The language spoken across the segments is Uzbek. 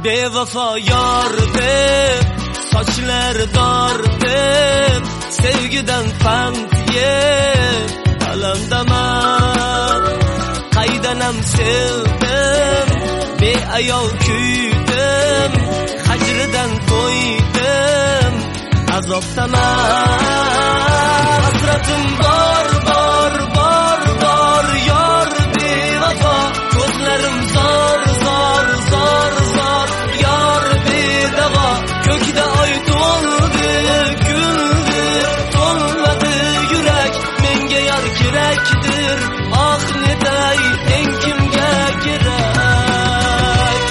Bevafo yor deb sochlar dor deb sevgidan pand yeb alamdaman. Qaydanam sevdim beayov kuydim, hajridan to'ydim azobdaman. Hasratim bor bor bor bor yor bevafo, ko'zlarim zor zor zor zor yor bedavo. Ko'kda oy to'ldi kuldi to'lmadi yurak, menga yor kerakdir oh netay eng kimga kerak.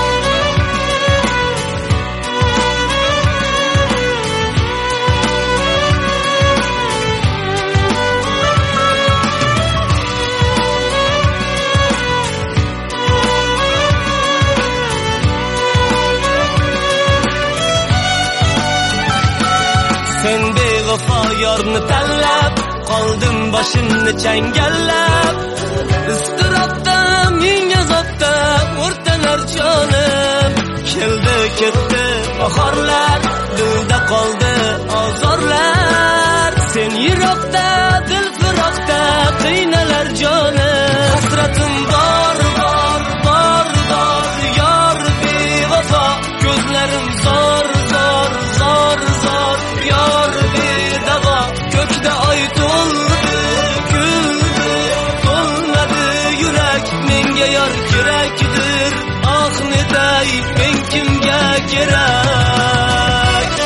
Sen bevafo yorni tanlab qoldim boshimni changallab. Istirobda ming azobda o'rtanar jonim. Keldi ketdi bahorlar, dilda qoldi ozorlar. Sen yiroqda dil firoqda qiynalar jonim. Hasratim bor bor bor bor yor bevafo, ko'zlarim zor zor zor zor yor bedavo. Ko'kda oy to'ldi kuldi to'lmadi yurak, menga yor kerakdir oh netay men kimga kerak.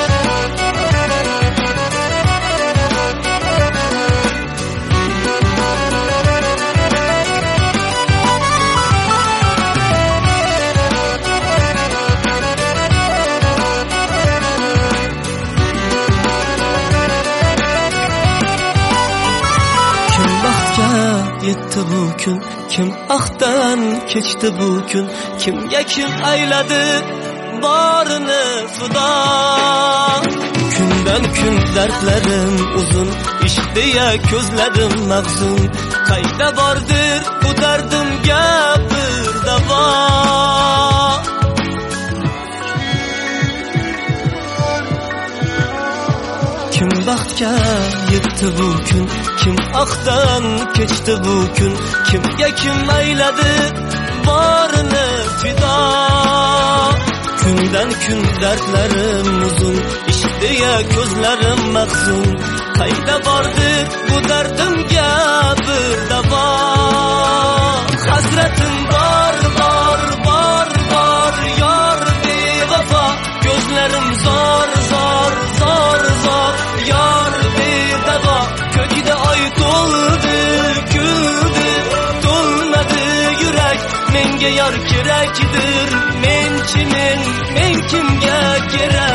Yetti bu kun, kim ahdan kechdi bu kun, kimga kim ayladi borini fido. Kundan kun dardlarim uzun, ishdiya ko'zlarim mag'zun. Qayda bordir bu dardimga bir davo. Kim baxtga yetdi bu kun, kim ahdan kechdi bu kun, kimga kim ayladi borini fido. Kundan kun dardlarim uzun, ishdiya ko'zlarim mag'zun. Qayda bordir bu dardimga bir davo. Hasratim bor bor bor bor yor bevafo, ko'zlarim zor zor zor zor yor bedavo. Ko'kda oy to'ldi kuldi to'lmadi yurak, menga yor kerakdir men kimga kerak.